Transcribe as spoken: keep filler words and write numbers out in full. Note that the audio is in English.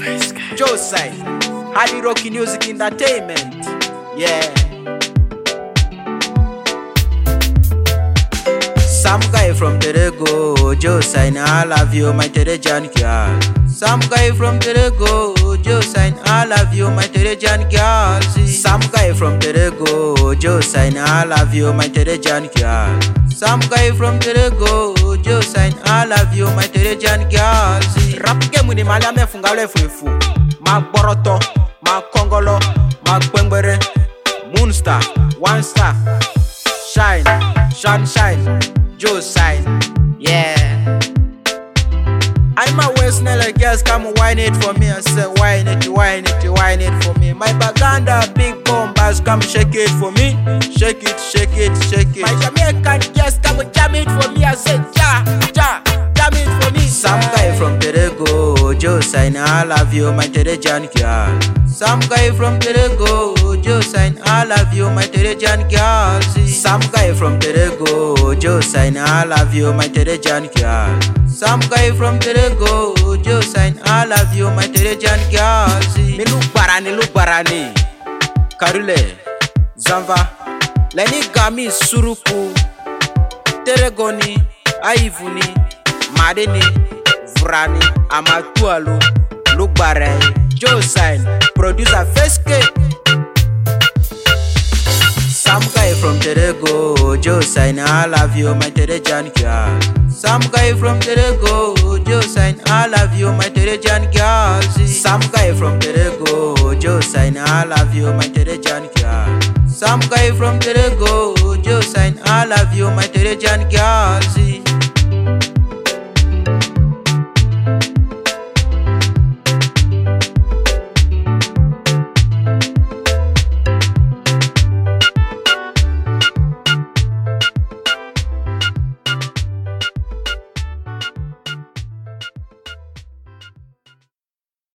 Joe Side, Hardy Rocky Music Entertainment. Yeah. Some guy from Terego, Joe Side, I love you, my Terejan girl. Some guy from Terego, Joe Side, I love you, my Terejan girl. Some guy from Terego, Joe Side, I love you, my Terejan girl. Some guy from Terego, Joe Side, I love you, my Terejan girl. Rap game ni mali ame fungale fufu. Mag boroto, mag kongolo, mag bengbere. Moonstar, one star. Shine, shine, shine. Joe Side, yeah. I'm a West Nile girls come whine it for me. I say whine it, whine it, whine it for me. My Baganda big bombas come shake it for me. Shake it, shake it, shake it. My Jamaican girls come jam it for me. I say ja, ja, jam it for me. Some guy from Terego, Joe Side, I love you, my Terejan girl. Some guy from Terego, Joe Side, I love you, my Terejan girl. Some guy from Terego, Joe Side, I love you, my Terejan girl. Some guy from Terego, Joe Side, I love you, my Terejan girl. Me look barani, look barani. Karule, Zanva, Leni Gami Suruku, Teregoni, Aivuni, Madeni, Vrani, Amatualu, look barai. Joe Side, producer Feske. Some guy from Terego, Joe Side, I love you, my Terejan girl. Some guy from Terego, Joe Side, I love you, my Terejan girl. Some guy from Terego, Joe Side, I love you, my Terejan girl. Some guy from Terego, Joe Side, I love you, my Terejan girl.